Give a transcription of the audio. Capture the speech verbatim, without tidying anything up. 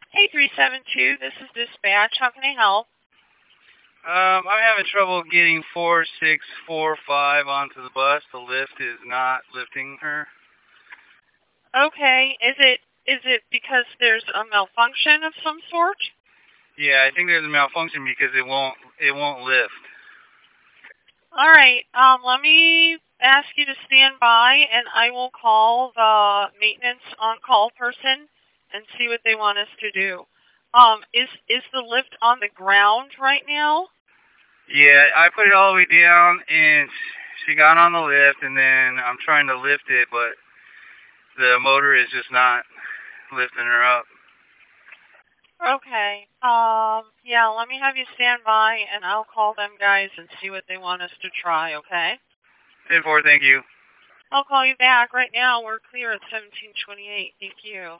Hey, three seven two, this is dispatch. How can I help? Um, I'm having trouble getting four six four five onto the bus. The lift is not lifting her. Okay, is it is it because there's a malfunction of some sort? Yeah, I think there's a malfunction because it won't it won't lift. All right, um, let me ask you to stand by, and I will call the maintenance on-call person and see what they want us to do. Um, is is the lift on the ground right now? Yeah, I put it all the way down and she got on the lift and then I'm trying to lift it, but the motor is just not lifting her up. Okay. Um, yeah, let me have you stand by, and I'll call them guys and see what they want us to try, okay? ten four, thank you. I'll call you back. Right now, we're clear at seventeen twenty-eight. Thank you.